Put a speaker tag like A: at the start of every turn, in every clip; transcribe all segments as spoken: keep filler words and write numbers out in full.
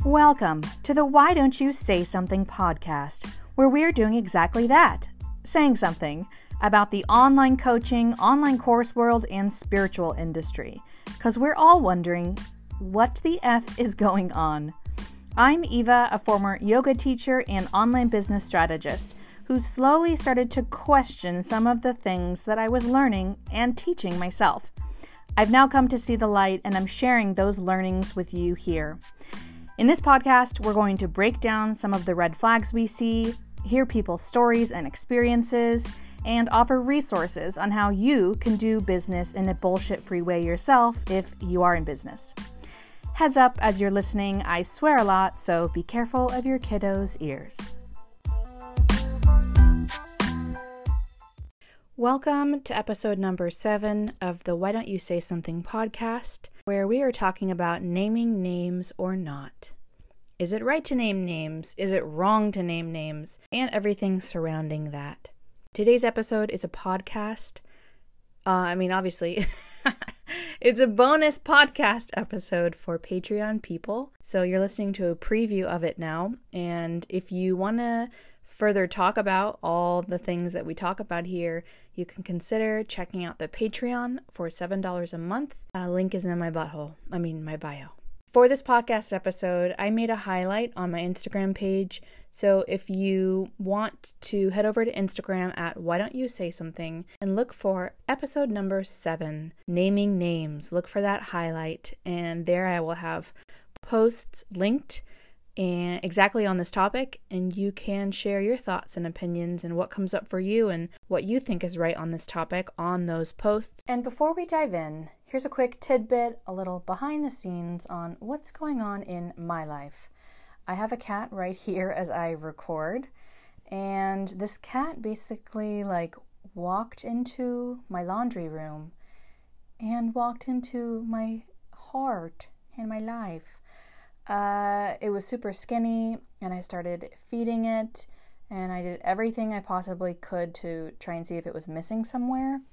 A: Welcome to the Why Don't You Say Something podcast, where we're doing exactly that, saying something about the online coaching, online course world, and spiritual industry, because we're all wondering, what the F is going on? I'm Eva, a former yoga teacher and online business strategist, who slowly started to question some of the things that I was learning and teaching myself. I've now come to see the light, and I'm sharing those learnings with you here. In this podcast, we're going to break down some of the red flags we see, hear people's stories and experiences, and offer resources on how you can do business in a bullshit-free way yourself if you are in business. Heads up as you're listening, I swear a lot, so be careful of your kiddos' ears. Welcome to episode number seven of the Why Don't You Say Something podcast, where we are talking about naming names or not. Is it right to name names? Is it wrong to name names? And everything surrounding that. Today's episode is a podcast. Uh, I mean, obviously, it's a bonus podcast episode for Patreon people. So you're listening to a preview of it now. And if you want to further talk about all the things that we talk about here, you can consider checking out the Patreon for seven dollars a month. Uh, link is in my butthole. I mean, my bio. For this podcast episode, I made a highlight on my Instagram page. So if you want to head over to Instagram at Why Don't You Say Something and look for episode number seven, Naming Names. Look for that highlight, and there I will have posts linked and exactly on this topic, and you can share your thoughts and opinions and what comes up for you and what you think is right on this topic on those posts. And before we dive in, here's a quick tidbit, a little behind the scenes on what's going on in my life. I have a cat right here as I record, and this cat basically like walked into my laundry room and walked into my heart and my life. Uh, it was super skinny, and I started feeding it, and I did everything I possibly could to try and see if it was missing somewhere.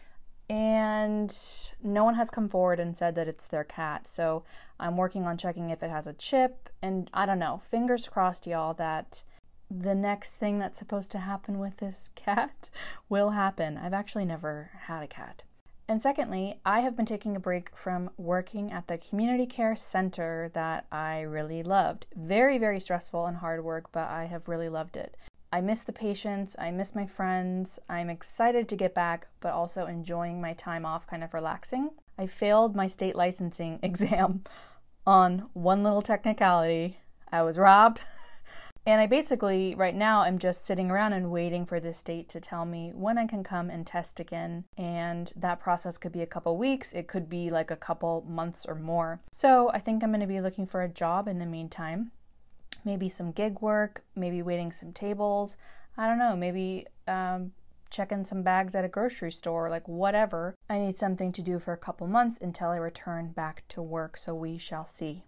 A: And no one has come forward and said that it's their cat, so I'm working on checking if it has a chip, and I don't know, fingers crossed, y'all, that the next thing that's supposed to happen with this cat will happen. I've actually never had a cat. And secondly, I have been taking a break from working at the community care center that I really loved. Very, very stressful and hard work, but I have really loved it. I miss the patients, I miss my friends, I'm excited to get back, but also enjoying my time off, kind of relaxing. I failed my state licensing exam on one little technicality. I was robbed. And I basically, right now, am just sitting around and waiting for the state to tell me when I can come and test again. And that process could be a couple weeks. It could be like a couple months or more. So I think I'm going to be looking for a job in the meantime. Maybe some gig work, maybe waiting some tables. I don't know, maybe um, checking some bags at a grocery store, like whatever. I need something to do for a couple months until I return back to work. So we shall see.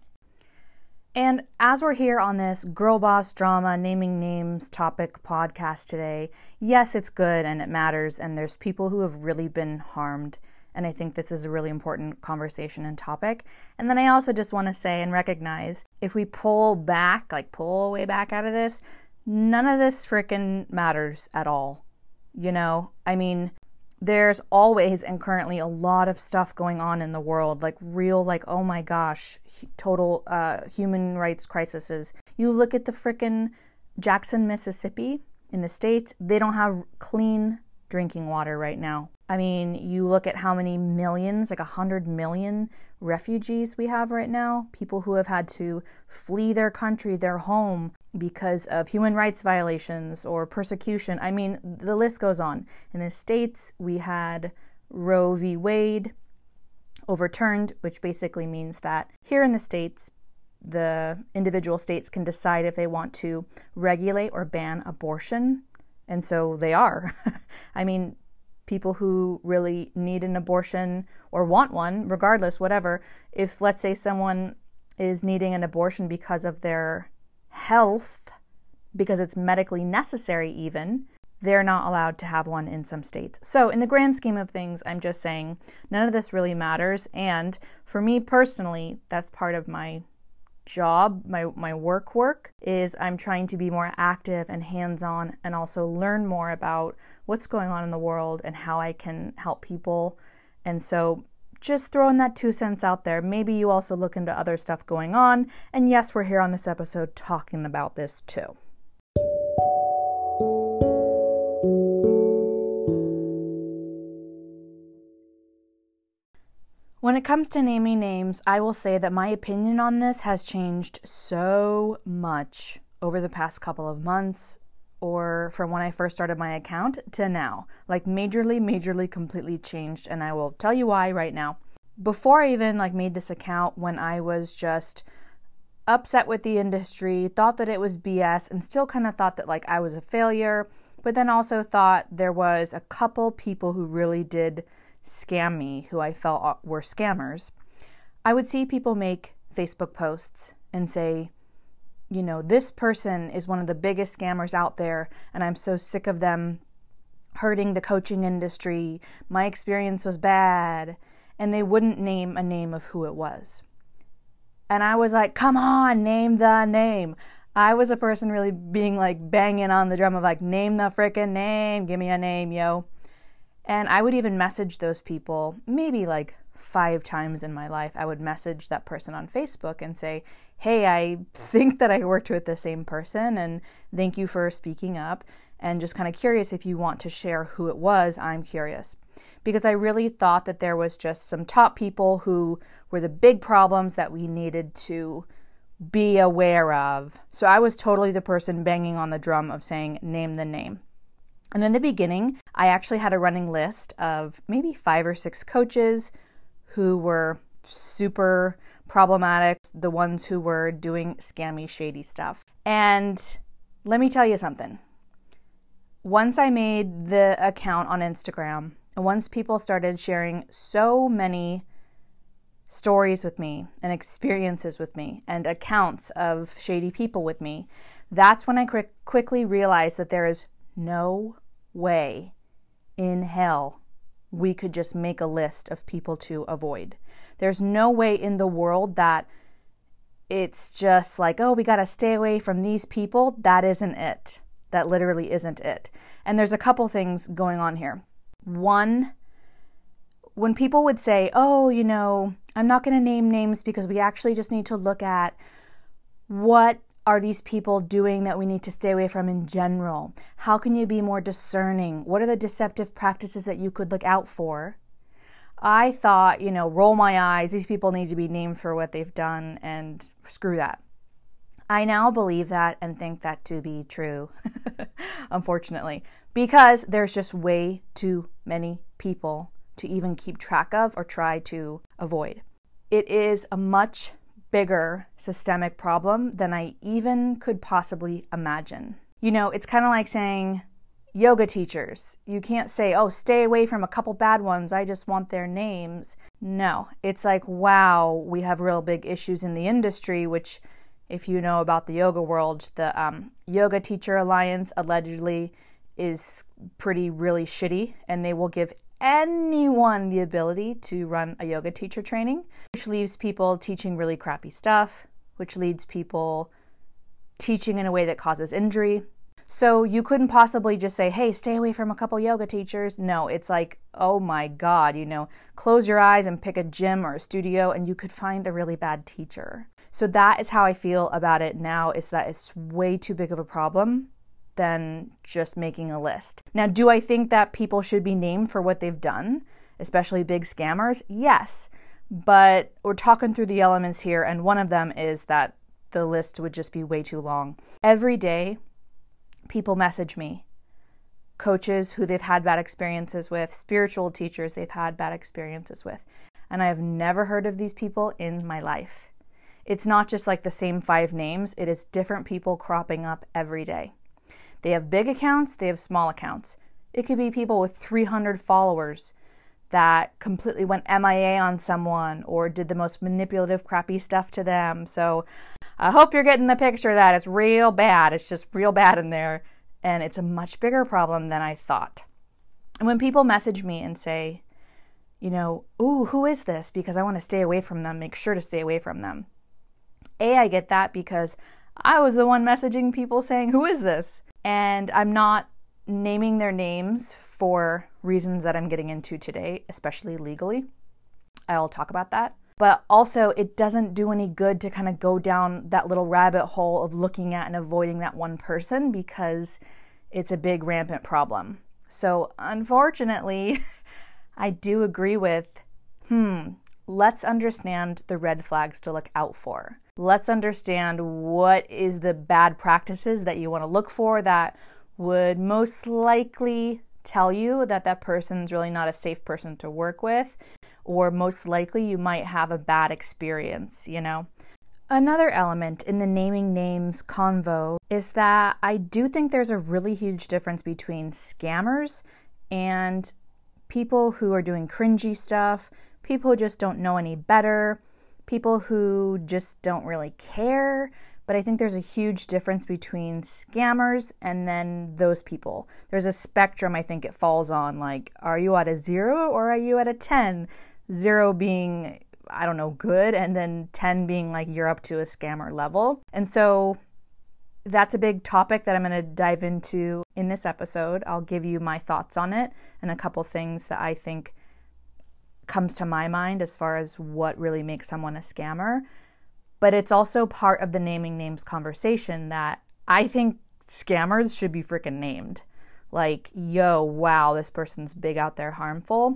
A: And as we're here on this girl boss drama, naming names topic podcast today, yes, it's good and it matters, and there's people who have really been harmed, and I think this is a really important conversation and topic. And then I also just want to say and recognize, if we pull back, like pull way back out of this, none of this frickin' matters at all. You know, I mean, there's always and currently a lot of stuff going on in the world, like real, like, oh my gosh, total uh, human rights crises. You look at the frickin' Jackson, Mississippi in the States, they don't have clean drinking water right now. I mean, you look at how many millions, like a hundred million refugees we have right now, people who have had to flee their country, their home, because of human rights violations or persecution. I mean, the list goes on. In the States, we had Roe v. Wade overturned, which basically means that here in the States, the individual states can decide if they want to regulate or ban abortion. And so they are. I mean, people who really need an abortion or want one, regardless, whatever, if let's say someone is needing an abortion because of their health, because it's medically necessary even, they're not allowed to have one in some states. So in the grand scheme of things, I'm just saying none of this really matters. And for me personally, that's part of my job, my, my work work, is I'm trying to be more active and hands-on and also learn more about what's going on in the world and how I can help people. And so just throwing that two cents out there. Maybe you also look into other stuff going on. And yes, we're here on this episode talking about this too. When it comes to naming names, I will say that my opinion on this has changed so much over the past couple of months, or from when I first started my account to now. Like majorly, majorly, completely changed, and I will tell you why right now. Before I even like made this account, when I was just upset with the industry, thought that it was B S, and still kind of thought that like I was a failure, but then also thought there was a couple people who really did scam me, who I felt were scammers. I would see people make Facebook posts and say, you know, this person is one of the biggest scammers out there, and I'm so sick of them hurting the coaching industry. My experience was bad. And they wouldn't name a name of who it was. And I was like, come on, name the name. I was a person really being like banging on the drum of like, name the frickin' name, give me a name, yo. And I would even message those people maybe like five times in my life. I would message that person on Facebook and say, hey, I think that I worked with the same person, and thank you for speaking up, and just kind of curious if you want to share who it was. I'm curious. Because I really thought that there was just some top people who were the big problems that we needed to be aware of. So I was totally the person banging on the drum of saying, name the name. And in the beginning, I actually had a running list of maybe five or six coaches who were super problematic, the ones who were doing scammy, shady stuff. And let me tell you something. Once I made the account on Instagram, and once people started sharing so many stories with me and experiences with me and accounts of shady people with me, that's when I quick, quickly realized that there is no way in hell we could just make a list of people to avoid. There's no way in the world that it's just like, oh, we got to stay away from these people. That isn't it. That literally isn't it. And there's a couple things going on here. One, when people would say, oh, you know, I'm not going to name names because we actually just need to look at what are these people doing that we need to stay away from in general? How can you be more discerning? What are the deceptive practices that you could look out for? I thought, you know, roll my eyes. These people need to be named for what they've done, and screw that. I now believe that and think that to be true, unfortunately, because there's just way too many people to even keep track of or try to avoid. It is a much bigger systemic problem than I even could possibly imagine. You know, it's kind of like saying yoga teachers. You can't say, oh, stay away from a couple bad ones. I just want their names. No, it's like, wow, we have real big issues in the industry, which if you know about the yoga world, the um, Yoga Teacher Alliance allegedly is pretty really shitty, and they will give anyone the ability to run a yoga teacher training, which leaves people teaching really crappy stuff, which leads people teaching in a way that causes injury. So you couldn't possibly just say, hey, stay away from a couple yoga teachers. No, it's like, oh my God, you know, close your eyes and pick a gym or a studio and you could find a really bad teacher. So that is how I feel about it now, is that it's way too big of a problem than just making a list. Now, do I think that people should be named for what they've done, especially big scammers? Yes, but we're talking through the elements here, and one of them is that the list would just be way too long. Every day, people message me, coaches who they've had bad experiences with, spiritual teachers they've had bad experiences with, and I have never heard of these people in my life. It's not just like the same five names, it is different people cropping up every day. They have big accounts, they have small accounts. It could be people with three hundred followers that completely went M I A on someone or did the most manipulative, crappy stuff to them. So I hope you're getting the picture of that. It's real bad. It's just real bad in there. And it's a much bigger problem than I thought. And when people message me and say, you know, ooh, who is this? Because I want to stay away from them, make sure to stay away from them. A, I get that because I was the one messaging people saying, who is this? And I'm not naming their names for reasons that I'm getting into today, especially legally. I'll talk about that. But also, it doesn't do any good to kind of go down that little rabbit hole of looking at and avoiding that one person because it's a big rampant problem. So unfortunately, I do agree with, hmm, let's understand the red flags to look out for. Let's understand what is the bad practices that you want to look for that would most likely tell you that that person's really not a safe person to work with, or most likely you might have a bad experience, you know? Another element in the naming names convo is that I do think there's a really huge difference between scammers and people who are doing cringy stuff, people who just don't know any better, people who just don't really care. But I think there's a huge difference between scammers and then those people. There's a spectrum I think it falls on, like, are you at a zero or are you at a ten? Zero being, I don't know, good, and then ten being like you're up to a scammer level. And so that's a big topic that I'm going to dive into in this episode. I'll give you my thoughts on it and a couple things that I think comes to my mind as far as what really makes someone a scammer. But it's also part of the naming names conversation that I think scammers should be freaking named. Like, yo, wow, this person's big out there, harmful.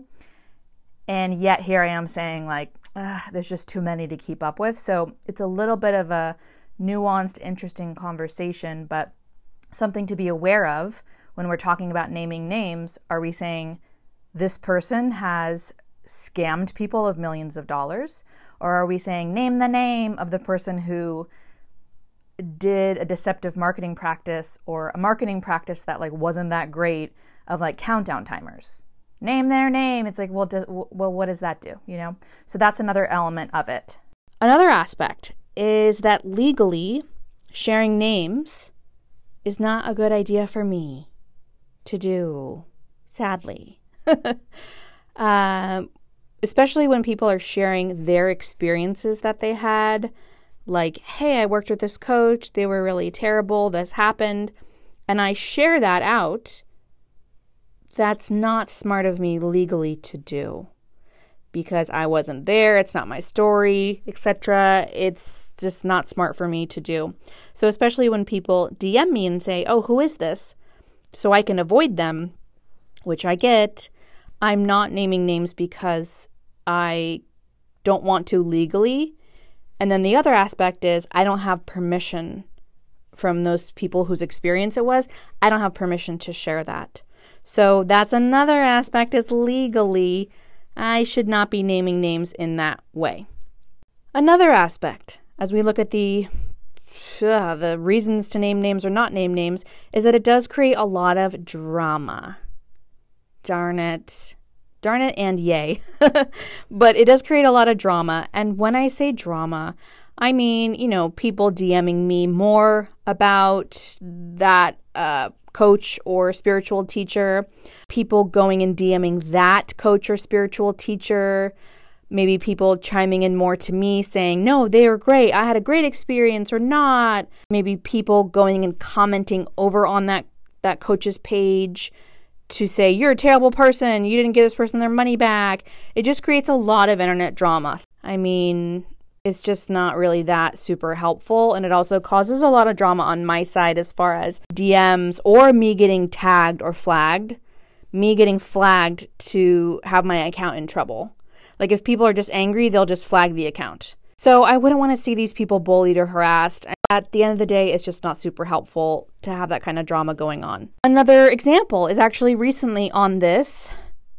A: And yet here I am saying, like, there's just too many to keep up with. So it's a little bit of a nuanced, interesting conversation, but something to be aware of when we're talking about naming names. Are we saying this person has scammed people of millions of dollars? Or are we saying name the name of the person who did a deceptive marketing practice or a marketing practice that like wasn't that great of like countdown timers? Name their name. It's like, well, do, well, what does that do? You know? So that's another element of it. Another aspect is that legally sharing names is not a good idea for me to do, sadly. um, especially when people are sharing their experiences that they had. Like, hey, I worked with this coach. They were really terrible. This happened. And I share that out. That's not smart of me legally to do because I wasn't there. It's not my story, et cetera. It's just not smart for me to do. So especially when people D M me and say, oh, who is this? So I can avoid them, which I get. I'm not naming names because I don't want to legally. And then the other aspect is I don't have permission from those people whose experience it was. I don't have permission to share that. So that's another aspect, is legally, I should not be naming names in that way. Another aspect, as we look at the uh, the reasons to name names or not name names, is that it does create a lot of drama. Darn it. Darn it and yay. But it does create a lot of drama. And when I say drama, I mean, you know, people DMing me more about that uh coach or spiritual teacher, people going and DMing that coach or spiritual teacher, maybe people chiming in more to me saying, no, they were great, I had a great experience, or not. Maybe people going and commenting over on that, that coach's page to say, you're a terrible person, you didn't give this person their money back. It just creates a lot of internet drama. I mean, it's just not really that super helpful. And it also causes a lot of drama on my side as far as D Ms or me getting tagged or flagged, me getting flagged to have my account in trouble. Like if people are just angry, they'll just flag the account. So I wouldn't want to see these people bullied or harassed. At the end of the day, it's just not super helpful to have that kind of drama going on. Another example is actually recently on this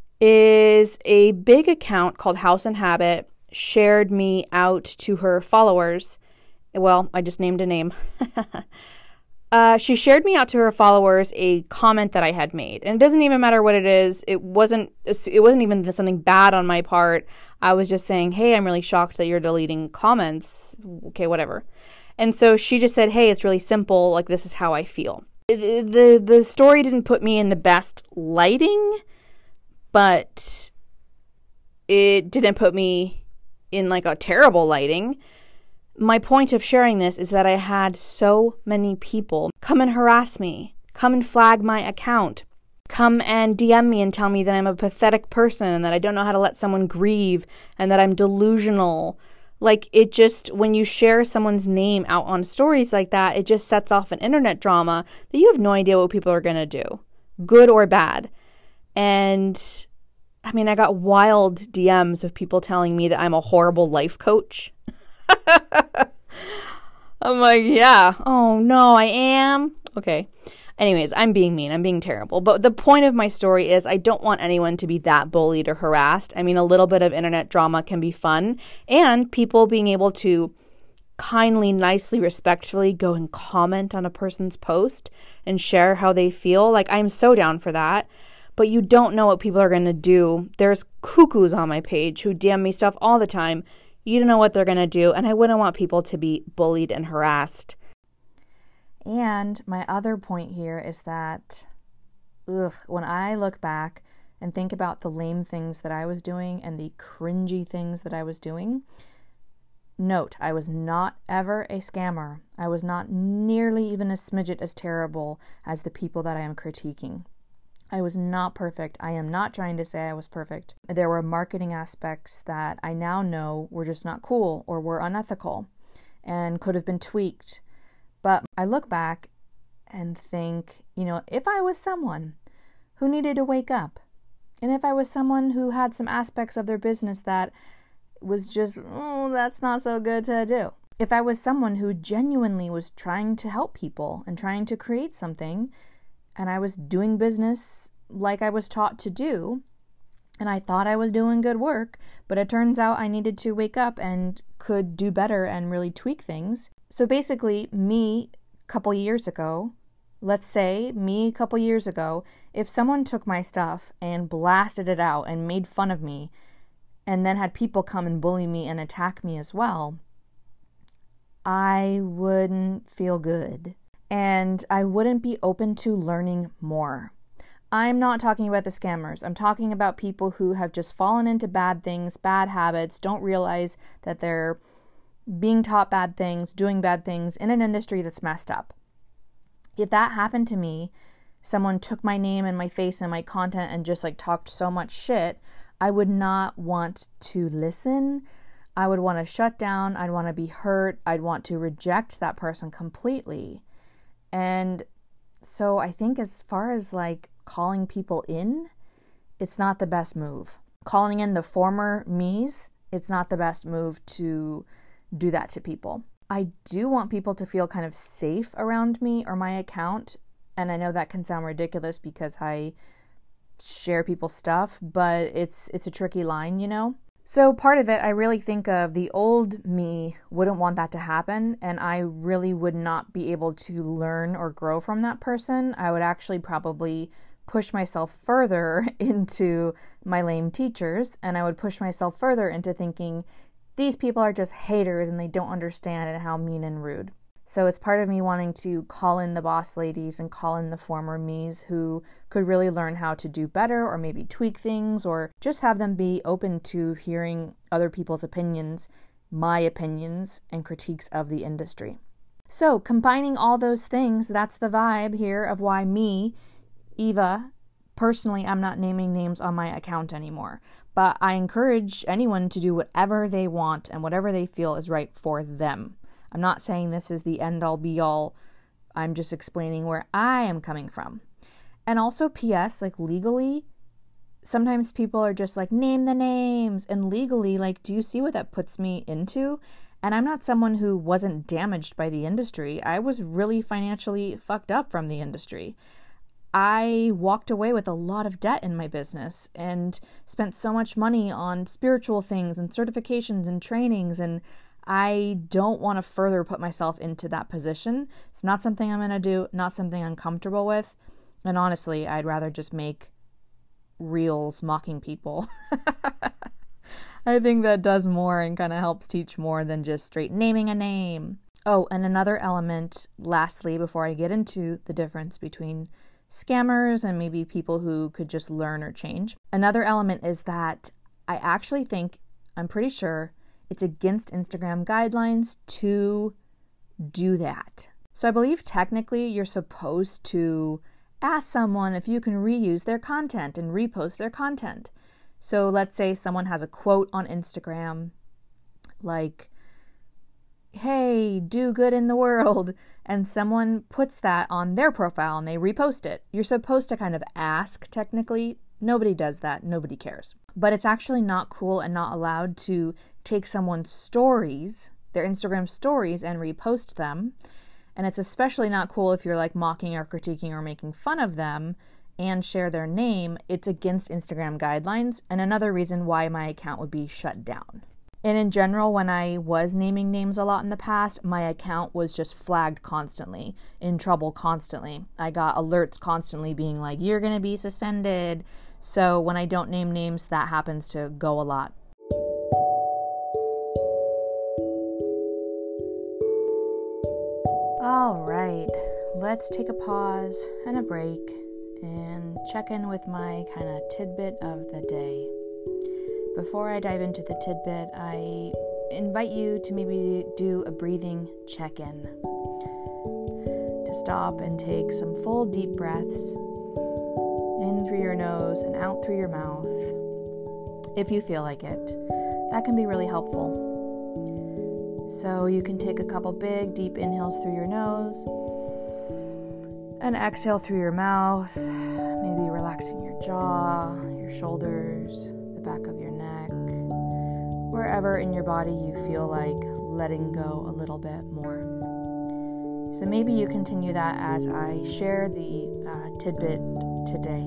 A: is a big account called House and Habit shared me out to her followers. Well, I just named a name. uh, she shared me out to her followers a comment that I had made. And it doesn't even matter what it is. It wasn't, it wasn't even something bad on my part. I was just saying, hey, I'm really shocked that you're deleting comments. Okay, whatever. And so she just said, hey, it's really simple. Like, this is how I feel. The, the, the story didn't put me in the best lighting, but it didn't put me in like a terrible lighting. My point of sharing this is that I had so many people come and harass me, come and flag my account, come and D M me and tell me that I'm a pathetic person and that I don't know how to let someone grieve and that I'm delusional. Like, it just, when you share someone's name out on stories like that, it just sets off an internet drama that you have no idea what people are going to do, good or bad. And I mean, I got wild D Ms of people telling me that I'm a horrible life coach. I'm like, yeah, oh no, I am. Okay. Anyways, I'm being mean. I'm being terrible. But the point of my story is I don't want anyone to be that bullied or harassed. I mean, a little bit of internet drama can be fun. And people being able to kindly, nicely, respectfully go and comment on a person's post and share how they feel. Like, I'm so down for that. But you don't know what people are going to do. There's cuckoos on my page who D M me stuff all the time. You don't know what they're going to do. And I wouldn't want people to be bullied and harassed.
B: And my other point here is that, ugh, when I look back and think about the lame things that I was doing and the cringy things that I was doing, note, I was not ever a scammer. I was not nearly even a smidget as terrible as the people that I am critiquing. I was not perfect. I am not trying to say I was perfect. There were marketing aspects that I now know were just not cool or were unethical and could have been tweaked. But I look back and think, you know, if I was someone who needed to wake up, and if I was someone who had some aspects of their business that was just, oh, that's not so good to do. If I was someone who genuinely was trying to help people and trying to create something, and I was doing business like I was taught to do, and I thought I was doing good work, but it turns out I needed to wake up and could do better and really tweak things. So basically, me a couple years ago, let's say me a couple years ago, if someone took my stuff and blasted it out and made fun of me, and then had people come and bully me and attack me as well, I wouldn't feel good. And I wouldn't be open to learning more. I'm not talking about the scammers. I'm talking about people who have just fallen into bad things, bad habits, don't realize that they're being taught bad things, doing bad things in an industry that's messed up. If that happened to me, someone took my name and my face and my content and just like talked so much shit, I would not want to listen. I would want to shut down. I'd want to be hurt. I'd want to reject that person completely. And so I think as far as like calling people in, it's not the best move. Calling in the former me's, it's not the best move to do that to people. I do want people to feel kind of safe around me or my account. And I know that can sound ridiculous because I share people's stuff, but it's it's a tricky line, you know? So part of it, I really think of the old me wouldn't want that to happen, and I really would not be able to learn or grow from that person. I would actually probably push myself further into my lame teachers, and I would push myself further into thinking, these people are just haters and they don't understand and how mean and rude. So it's part of me wanting to call in the boss ladies and call in the former me's who could really learn how to do better or maybe tweak things or just have them be open to hearing other people's opinions, my opinions, and critiques of the industry. So combining all those things, that's the vibe here of why me, Eva, personally, I'm not naming names on my account anymore. But I encourage anyone to do whatever they want and whatever they feel is right for them. I'm not saying this is the end-all be-all. I'm just explaining where I am coming from. And also, P S, like legally, sometimes people are just like, name the names. And legally, like, do you see what that puts me into? And I'm not someone who wasn't damaged by the industry. I was really financially fucked up from the industry. I walked away with a lot of debt in my business and spent so much money on spiritual things and certifications and trainings, and I don't want to further put myself into that position. It's not something I'm going to do, not something I'm comfortable with, and honestly, I'd rather just make reels mocking people. I think that does more and kind of helps teach more than just straight naming a name. Oh, and another element, lastly, before I get into the difference between scammers and maybe people who could just learn or change. Another element is that I actually think, I'm pretty sure, It's against Instagram guidelines to do that. So I believe technically you're supposed to ask someone if you can reuse their content and repost their content. So let's say someone has a quote on Instagram like, hey, do good in the world, and someone puts that on their profile and they repost it. You're supposed to kind of ask technically. Nobody does that. Nobody cares. But it's actually not cool and not allowed to take someone's stories, their Instagram stories, and repost them. And it's especially not cool if you're like mocking or critiquing or making fun of them and share their name. It's against Instagram guidelines, and another reason why my account would be shut down. And in general, when I was naming names a lot in the past, my account was just flagged constantly, in trouble constantly. I got alerts constantly being like, you're going to be suspended. So when I don't name names, that happens to go a lot. All right, let's take a pause and a break and check in with my kind of tidbit of the day. Before I dive into the tidbit, I invite you to maybe do a breathing check-in. To stop and take some full deep breaths in through your nose and out through your mouth, if you feel like it. That can be really helpful. So you can take a couple big deep inhales through your nose and exhale through your mouth, maybe relaxing your jaw, your shoulders, the back of your neck, wherever in your body you feel like letting go a little bit more. So maybe you continue that as I share the uh, tidbit today.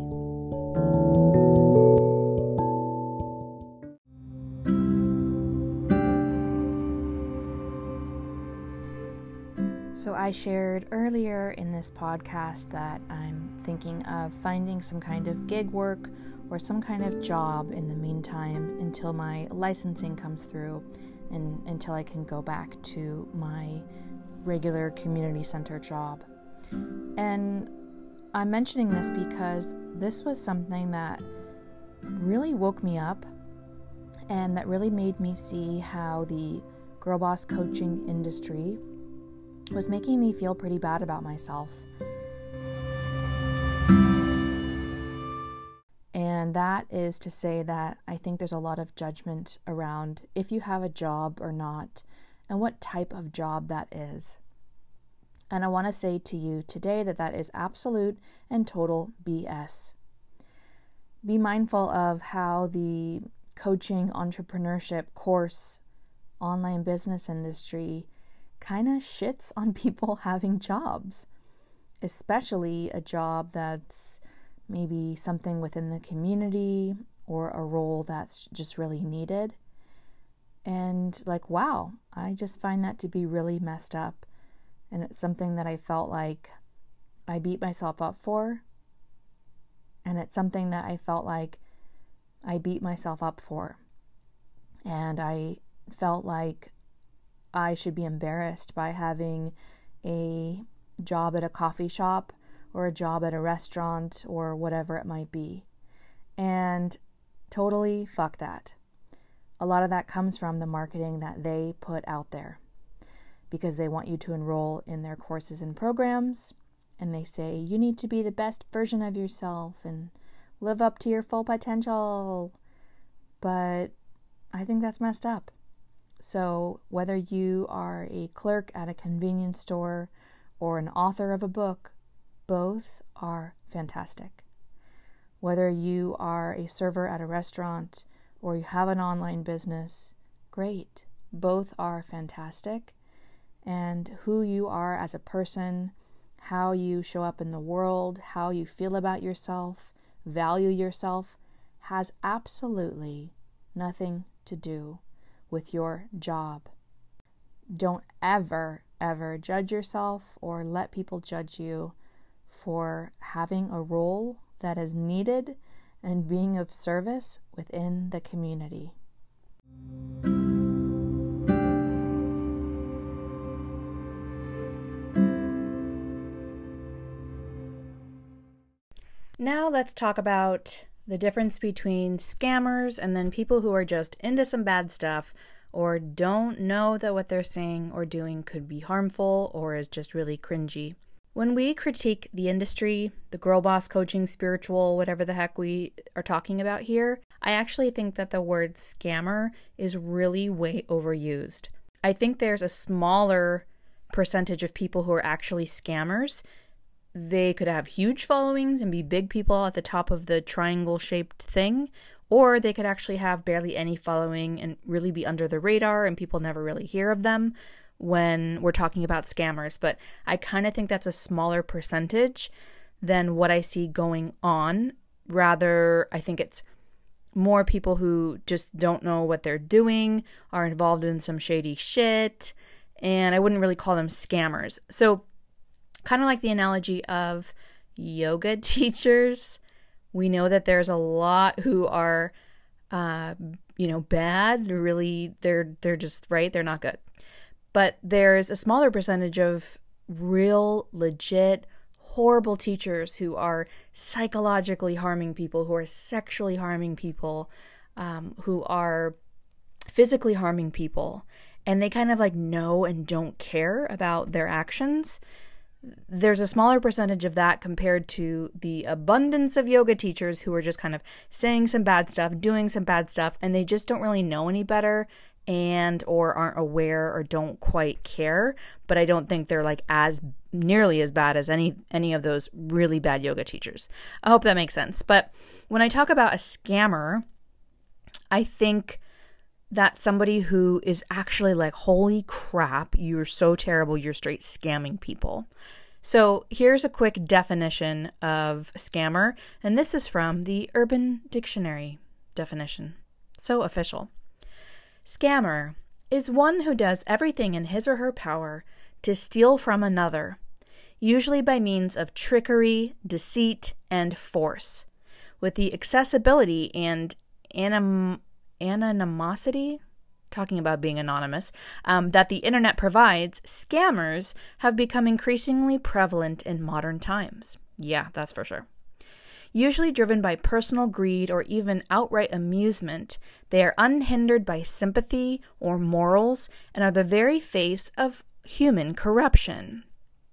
B: So I shared earlier in this podcast that I'm thinking of finding some kind of gig work or some kind of job in the meantime until my licensing comes through and until I can go back to my regular community center job. And I'm mentioning this because this was something that really woke me up and that really made me see how the Girl Boss coaching industry was making me feel pretty bad about myself. And that is to say that I think there's a lot of judgment around if you have a job or not, and what type of job that is. And I want to say to you today that that is absolute and total B S. Be mindful of how the coaching, entrepreneurship, course, online business industry kind of shits on people having jobs, especially a job that's maybe something within the community or a role that's just really needed. And like, wow, I just find that to be really messed up. And it's something that I felt like I beat myself up for. And it's something that I felt like I beat myself up for. And I felt like I should be embarrassed by having a job at a coffee shop or a job at a restaurant or whatever it might be. And totally fuck that. A lot of that comes from the marketing that they put out there because they want you to enroll in their courses and programs, and they say you need to be the best version of yourself and live up to your full potential. But I think that's messed up. So whether you are a clerk at a convenience store or an author of a book, both are fantastic. Whether you are a server at a restaurant or you have an online business, great. Both are fantastic. And who you are as a person, how you show up in the world, how you feel about yourself, value yourself, has absolutely nothing to do with your job. Don't ever, ever judge yourself or let people judge you for having a role that is needed and being of service within the community.
A: Now let's talk about the difference between scammers and then people who are just into some bad stuff or don't know that what they're saying or doing could be harmful or is just really cringy. When we critique the industry, the girl boss coaching, spiritual, whatever the heck we are talking about here, I actually think that the word scammer is really way overused. I think there's a smaller percentage of people who are actually scammers. They could have huge followings and be big people at the top of the triangle-shaped thing, or they could actually have barely any following and really be under the radar and people never really hear of them when we're talking about scammers. But I kind of think that's a smaller percentage than what I see going on. Rather, I think it's more people who just don't know what they're doing, are involved in some shady shit, and I wouldn't really call them scammers. So kind of like the analogy of yoga teachers, we know that there's a lot who are, uh, you know, bad. Really, they're they're just, right, they're not good. But there's a smaller percentage of real, legit, horrible teachers who are psychologically harming people, who are sexually harming people, um, who are physically harming people. And they kind of like know and don't care about their actions. There's a smaller percentage of that compared to the abundance of yoga teachers who are just kind of saying some bad stuff, doing some bad stuff, and they just don't really know any better and or aren't aware or don't quite care. But I don't think they're like as nearly as bad as any any of those really bad yoga teachers. I hope that makes sense. But when I talk about a scammer, I think that's somebody who is actually like, holy crap, you're so terrible, you're straight scamming people. So here's a quick definition of scammer, and this is from the Urban Dictionary definition. So official. Scammer is one who does everything in his or her power to steal from another, usually by means of trickery, deceit, and force, with the accessibility and anim- anonymity, talking about being anonymous, um, that the internet provides. Scammers have become increasingly prevalent in modern times. Yeah, that's for sure. Usually driven by personal greed or even outright amusement, they are unhindered by sympathy or morals and are the very face of human corruption.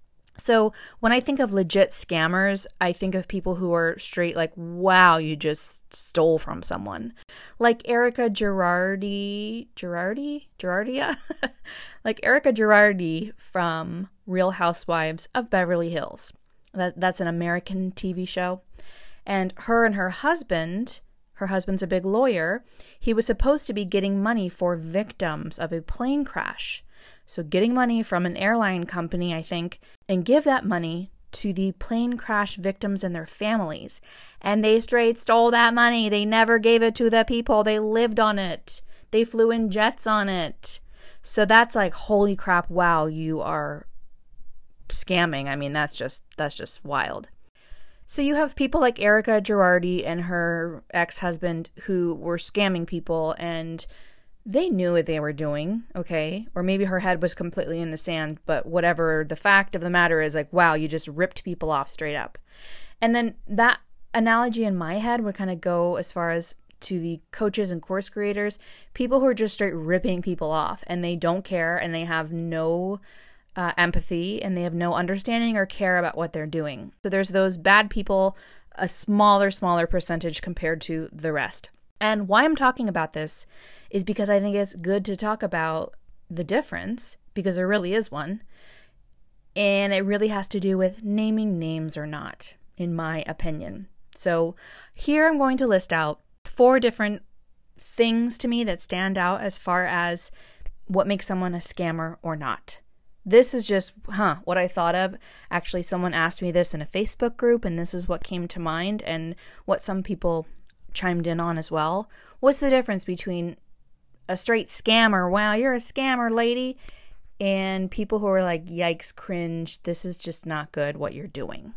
A: So when I think of legit scammers, I think of people who are straight like, wow, you just stole from someone. Like Erica Girardi, Girardi? Girardia? like Erica Girardi from Real Housewives of Beverly Hills. That, that's an American T V show. And her and her husband, her husband's a big lawyer, he was supposed to be getting money for victims of a plane crash. So getting money from an airline company, I think, and give that money to the plane crash victims and their families. And they straight stole that money. They never gave it to the people. They lived on it. They flew in jets on it. So that's like, holy crap, wow, you are scamming. I mean, that's just that's just wild. So you have people like Erica Girardi and her ex-husband who were scamming people, and they knew what they were doing, okay? Or maybe her head was completely in the sand, but whatever, the fact of the matter is like, wow, you just ripped people off straight up. And then that analogy in my head would kind of go as far as to the coaches and course creators, people who are just straight ripping people off and they don't care and they have no uh, empathy and they have no understanding or care about what they're doing. So there's those bad people, a smaller, smaller percentage compared to the rest. And why I'm talking about this is because I think it's good to talk about the difference, because there really is one. And it really has to do with naming names or not, in my opinion. So here I'm going to list out four different things to me that stand out as far as what makes someone a scammer or not. This is just, huh, what I thought of. Actually, someone asked me this in a Facebook group, and this is what came to mind, and what some people chimed in on as well. What's the difference between a straight scammer, wow, you're a scammer, lady, and people who are like, yikes, cringe, this is just not good what you're doing?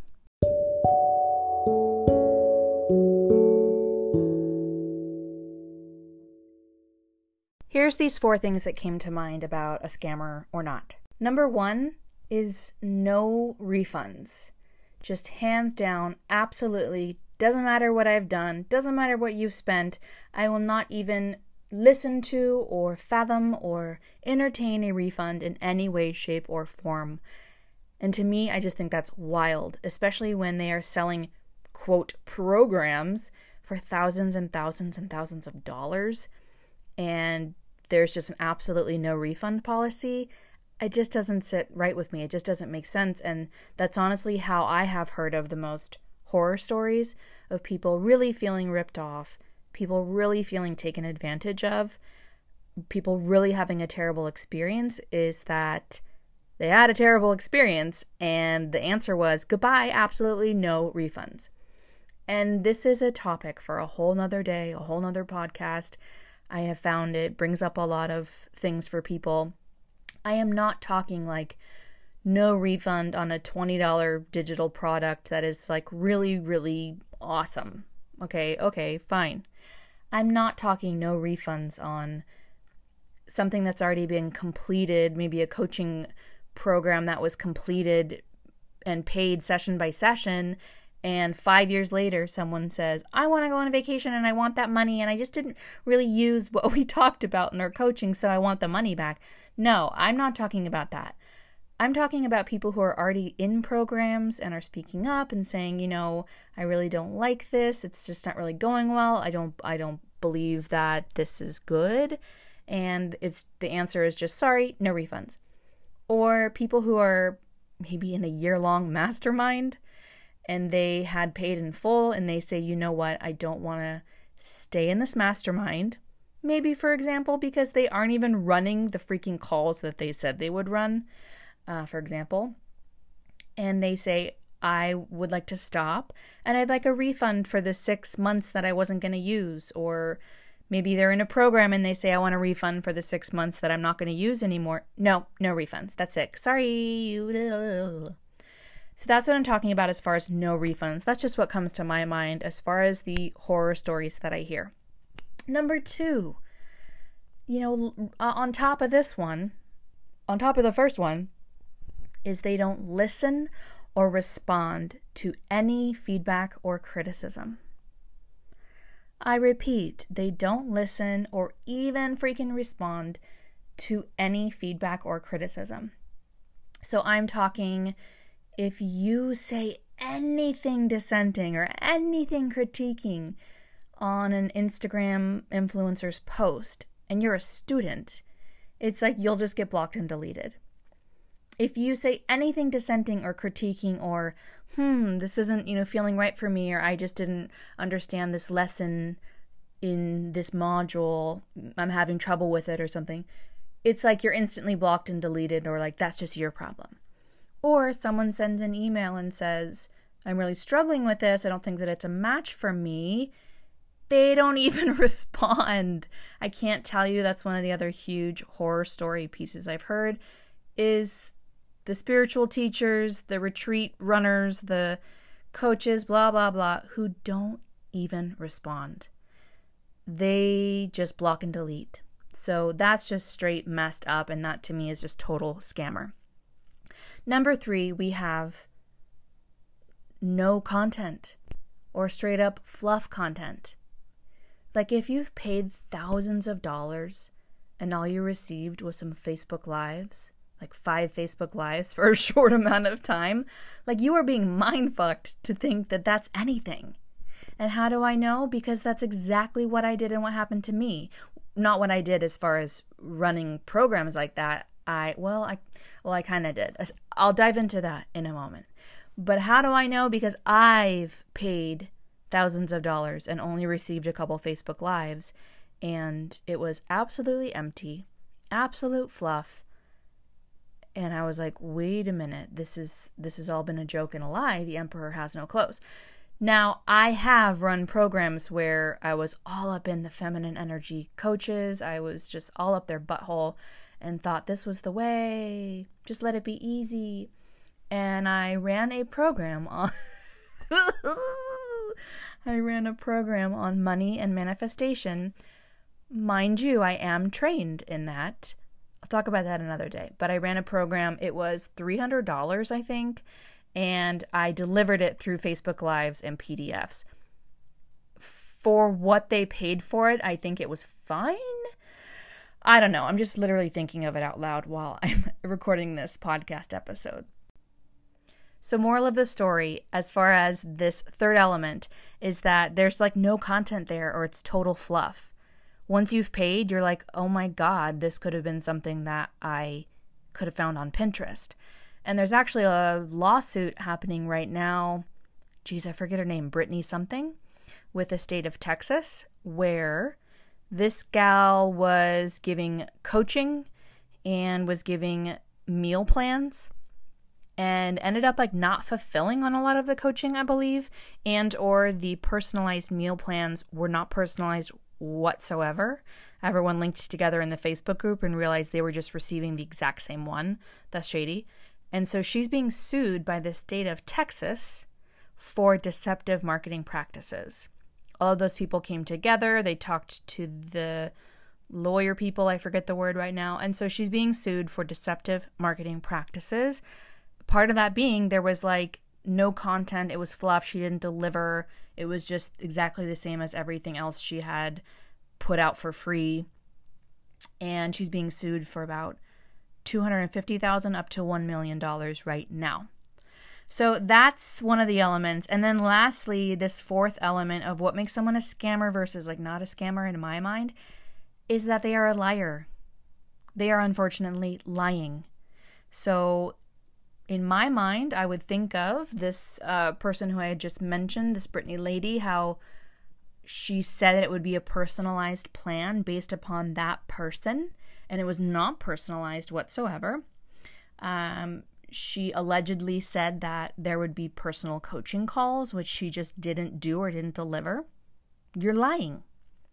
A: Here's these four things that came to mind about a scammer or not. Number one is no refunds. Just hands down, absolutely, doesn't matter what I've done, doesn't matter what you've spent, I will not even listen to or fathom or entertain a refund in any way, shape, or form. And to me, I just think that's wild, especially when they are selling, quote, programs for thousands and thousands and thousands of dollars, and there's just an absolutely no refund policy. It just doesn't sit right with me. It just doesn't make sense. And that's honestly how I have heard of the most horror stories of people really feeling ripped off, people really feeling taken advantage of, people really having a terrible experience, is that they had a terrible experience and the answer was goodbye, absolutely no refunds. And this is a topic for a whole nother day, a whole nother podcast. I have found it brings up a lot of things for people. I am not talking like no refund on a twenty dollars digital product that is like really, really awesome. Okay, okay, fine. I'm not talking no refunds on something that's already been completed, maybe a coaching program that was completed and paid session by session, and five years later someone says, I want to go on a vacation and I want that money and I just didn't really use what we talked about in our coaching, so I want the money back. No, I'm not talking about that. I'm talking about people who are already in programs and are speaking up and saying, you know, I really don't like this. It's just not really going well. I don't I don't believe that this is good. And it's the answer is just sorry, no refunds. Or people who are maybe in a year-long mastermind and they had paid in full and they say, you know what, I don't want to stay in this mastermind. Maybe, for example, because they aren't even running the freaking calls that they said they would run, uh, for example. And they say, I would like to stop and I'd like a refund for the six months that I wasn't going to use. Or maybe they're in a program and they say, I want a refund for the six months that I'm not going to use anymore. No, no refunds. That's it. Sorry. So that's what I'm talking about as far as no refunds. That's just what comes to my mind as far as the horror stories that I hear. Number two, you know, on top of this one, on top of the first one, is they don't listen or respond to any feedback or criticism. I repeat, they don't listen or even freaking respond to any feedback or criticism. So I'm talking, if you say anything dissenting or anything critiquing on an Instagram influencer's post and you're a student, it's like you'll just get blocked and deleted. If you say anything dissenting or critiquing or, hmm, this isn't, you know, feeling right for me, or I just didn't understand this lesson in this module, I'm having trouble with it or something, it's like you're instantly blocked and deleted, or like that's just your problem. Or someone sends an email and says, I'm really struggling with this, I don't think that it's a match for me. They don't even respond. I can't tell you, that's one of the other huge horror story pieces I've heard, is the spiritual teachers, the retreat runners, the coaches, blah, blah, blah, who don't even respond. They just block and delete. So that's just straight messed up, and that to me is just total scammer. Number three, we have no content or straight up fluff content. Like if you've paid thousands of dollars and all you received was some Facebook Lives, like five Facebook Lives for a short amount of time, like you are being mind-fucked to think that that's anything. And how do I know? Because that's exactly what I did and what happened to me. Not what I did as far as running programs like that. I, well, I, well, I kind of did. I'll dive into that in a moment. But how do I know? Because I've paid thousands of dollars and only received a couple Facebook Lives, and it was absolutely empty, absolute fluff. And I was like, wait a minute, this is this has all been a joke and a lie. The emperor has no clothes. Now, I have run programs where I was all up in the feminine energy coaches. I was just all up their butthole and thought this was the way. Just let it be easy. And I ran a program on I ran a program on money and manifestation. Mind you, I am trained in that. I'll talk about that another day. But I ran a program. It was three hundred dollars, I think. And I delivered it through Facebook Lives and P D Fs. For what they paid for it, I think it was fine. I don't know. I'm just literally thinking of it out loud while I'm recording this podcast episode. So moral of the story, as far as this third element, is that there's like no content there or it's total fluff. Once you've paid, you're like, oh my God, this could have been something that I could have found on Pinterest. And there's actually a lawsuit happening right now. Geez, I forget her name, Brittany something, with the state of Texas, where this gal was giving coaching and was giving meal plans and ended up like not fulfilling on a lot of the coaching, I believe, and or the personalized meal plans were not personalized whatsoever. Everyone linked together in the Facebook group and realized they were just receiving the exact same one. That's shady. And so she's being sued by the state of Texas for deceptive marketing practices. All of those people came together. They talked to the lawyer people. I forget the word right now. And so she's being sued for deceptive marketing practices. Part of that being there was like no content. It was fluff. She didn't deliver. It was just exactly the same as everything else she had put out for free. And she's being sued for about two hundred fifty thousand dollars up to one million dollars right now. So that's one of the elements. And then lastly, this fourth element of what makes someone a scammer versus like not a scammer in my mind is that they are a liar. They are unfortunately lying. So in my mind, I would think of this uh, person who I had just mentioned, this Brittany lady, how she said that it would be a personalized plan based upon that person, and it was not personalized whatsoever. Um, she allegedly said that there would be personal coaching calls, which she just didn't do or didn't deliver. You're lying.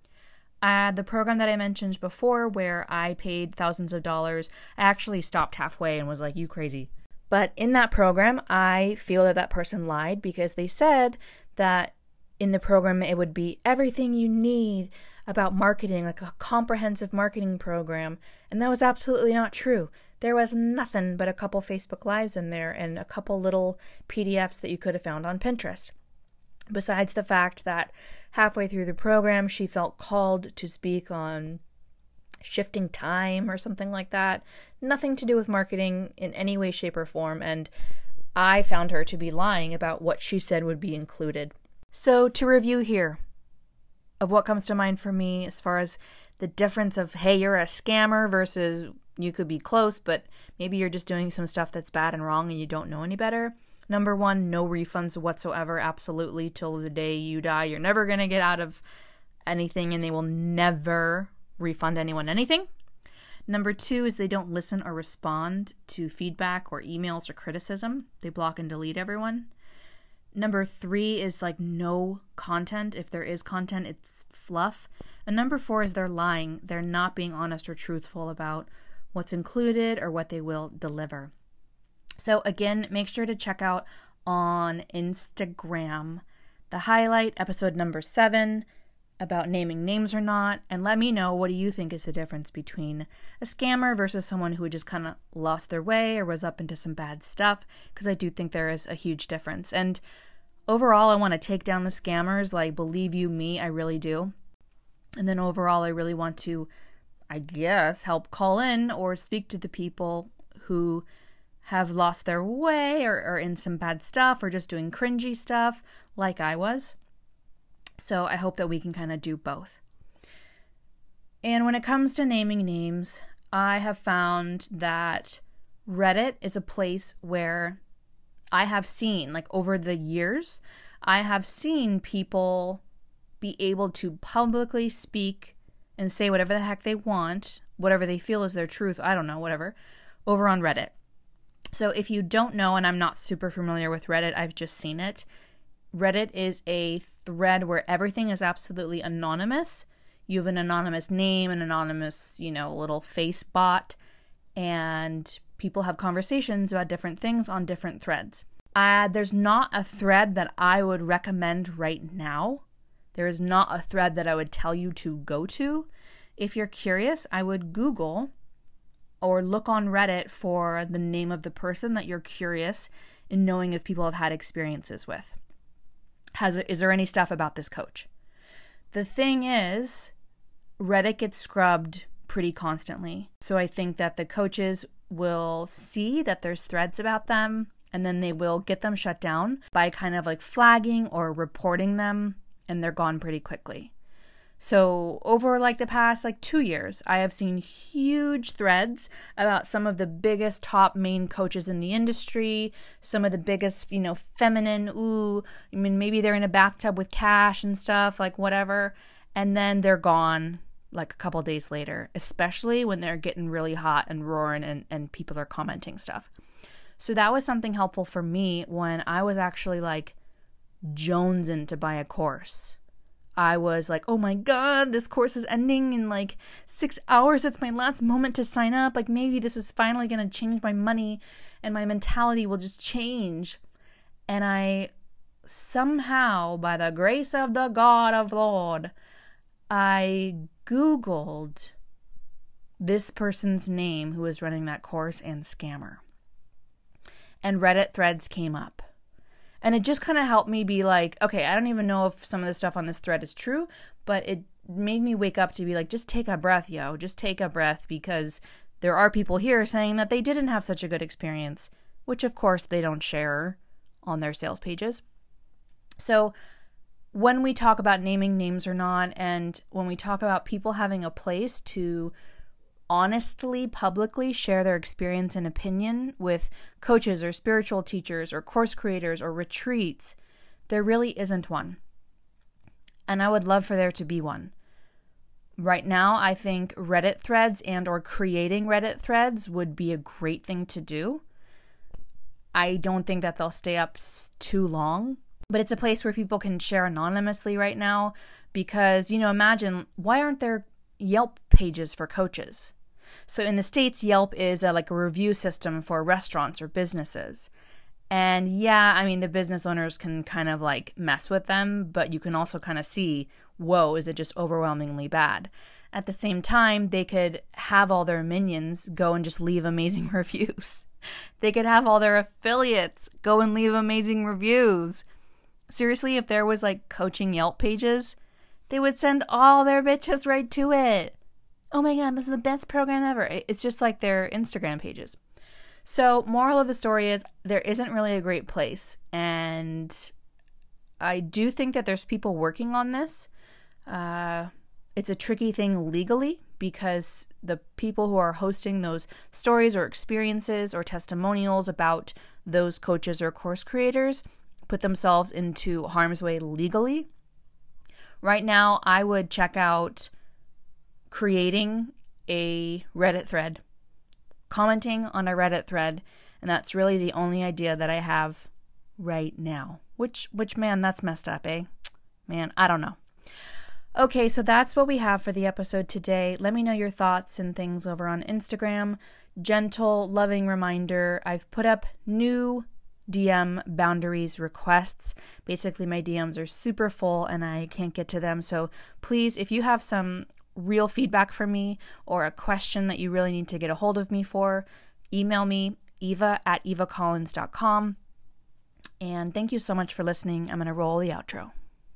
A: Uh, the program that I mentioned before, where I paid thousands of dollars, I actually stopped halfway and was like, you crazy. But in that program, I feel that that person lied because they said that in the program it would be everything you need about marketing, like a comprehensive marketing program. And that was absolutely not true. There was nothing but a couple Facebook Lives in there and a couple little P D Fs that you could have found on Pinterest. Besides the fact that halfway through the program, she felt called to speak on shifting time or something like that. Nothing to do with marketing in any way, shape, or form. And I found her to be lying about what she said would be included. So to review here of what comes to mind for me as far as the difference of, hey, you're a scammer versus you could be close, but maybe you're just doing some stuff that's bad and wrong and you don't know any better. Number one, no refunds whatsoever. Absolutely. Till the day you die. You're never going to get out of anything and they will never refund anyone anything. Number two is they don't listen or respond to feedback or emails or criticism. They block and delete everyone. Number three is like no content. If there is content, it's fluff. And number four is they're lying. They're not being honest or truthful about what's included or what they will deliver. So again, make sure to check out on Instagram the highlight, episode number seven, about naming names or not, and let me know, what do you think is the difference between a scammer versus someone who just kind of lost their way or was up into some bad stuff, because I do think there is a huge difference. And overall, I want to take down the scammers, like, believe you me, I really do. And then overall, I really want to, I guess, help call in or speak to the people who have lost their way or are in some bad stuff or just doing cringy stuff like I was. So I hope that we can kind of do both. And when it comes to naming names, I have found that Reddit is a place where I have seen, like over the years, I have seen people be able to publicly speak and say whatever the heck they want, whatever they feel is their truth, I don't know, whatever, over on Reddit. So if you don't know, and I'm not super familiar with Reddit, I've just seen it, Reddit is a thread where everything is absolutely anonymous. You have an anonymous name, an anonymous, you know, little face bot, and people have conversations about different things on different threads. Uh, there's not a thread that I would recommend right now. There is not a thread that I would tell you to go to. If you're curious, I would Google or look on Reddit for the name of the person that you're curious in knowing if people have had experiences with. Has it, is there any stuff about this coach? The thing is, Reddit gets scrubbed pretty constantly. So I think that the coaches will see that there's threads about them, and then they will get them shut down by kind of like flagging or reporting them, and they're gone pretty quickly. So over like the past like two years, I have seen huge threads about some of the biggest top main coaches in the industry, some of the biggest, you know, feminine, ooh, I mean, maybe they're in a bathtub with cash and stuff, like whatever, and then they're gone like a couple days later, especially when they're getting really hot and roaring and, and people are commenting stuff. So that was something helpful for me when I was actually like jonesing to buy a course. I was like, oh my God, this course is ending in like six hours. It's my last moment to sign up. Like maybe this is finally going to change my money and my mentality will just change. And I somehow, by the grace of the God of Lord, I Googled this person's name who was running that course and scammer. And Reddit threads came up. And it just kind of helped me be like, okay, I don't even know if some of the stuff on this thread is true, but it made me wake up to be like, just take a breath, yo. Just take a breath, because there are people here saying that they didn't have such a good experience, which of course they don't share on their sales pages. So when we talk about naming names or not, and when we talk about people having a place to honestly, publicly share their experience and opinion with coaches or spiritual teachers or course creators or retreats, there really isn't one. And I would love for there to be one. Right now, I think Reddit threads and or creating Reddit threads would be a great thing to do. I don't think that they'll stay up too long, but it's a place where people can share anonymously right now because, you know, imagine, why aren't there Yelp pages for coaches? So in the States, Yelp is a, like a review system for restaurants or businesses. And yeah, I mean, the business owners can kind of like mess with them, but you can also kind of see, whoa, is it just overwhelmingly bad? At the same time, they could have all their minions go and just leave amazing reviews. They could have all their affiliates go and leave amazing reviews. Seriously, if there was like coaching Yelp pages, they would send all their bitches right to it. Oh my God, this is the best program ever. It's just like their Instagram pages. So moral of the story is there isn't really a great place. And I do think that there's people working on this. Uh, it's a tricky thing legally because the people who are hosting those stories or experiences or testimonials about those coaches or course creators put themselves into harm's way legally. Right now, I would check out creating a Reddit thread, commenting on a Reddit thread, and that's really the only idea that I have right now. Which, which man, that's messed up, eh? Man, I don't know. Okay, so that's what we have for the episode today. Let me know your thoughts and things over on Instagram. Gentle, loving reminder, I've put up new D M boundaries requests. Basically, my D Ms are super full and I can't get to them. So please, if you have some real feedback for me or a question that you really need to get a hold of me for, email me, eva at eva collins dot com. And thank you so much for listening. I'm going to roll the outro.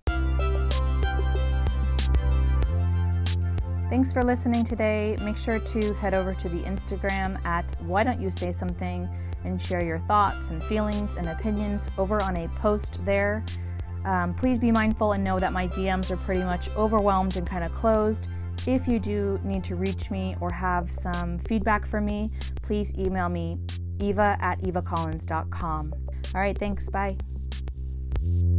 A: Thanks for listening today. Make sure to head over to the Instagram at Why Don't You Say Something and share your thoughts and feelings and opinions over on a post there. Um, please be mindful and know that my D Ms are pretty much overwhelmed and kind of closed. If you do need to reach me or have some feedback for me, please email me, eva at eva collins dot com. All right, thanks. Bye.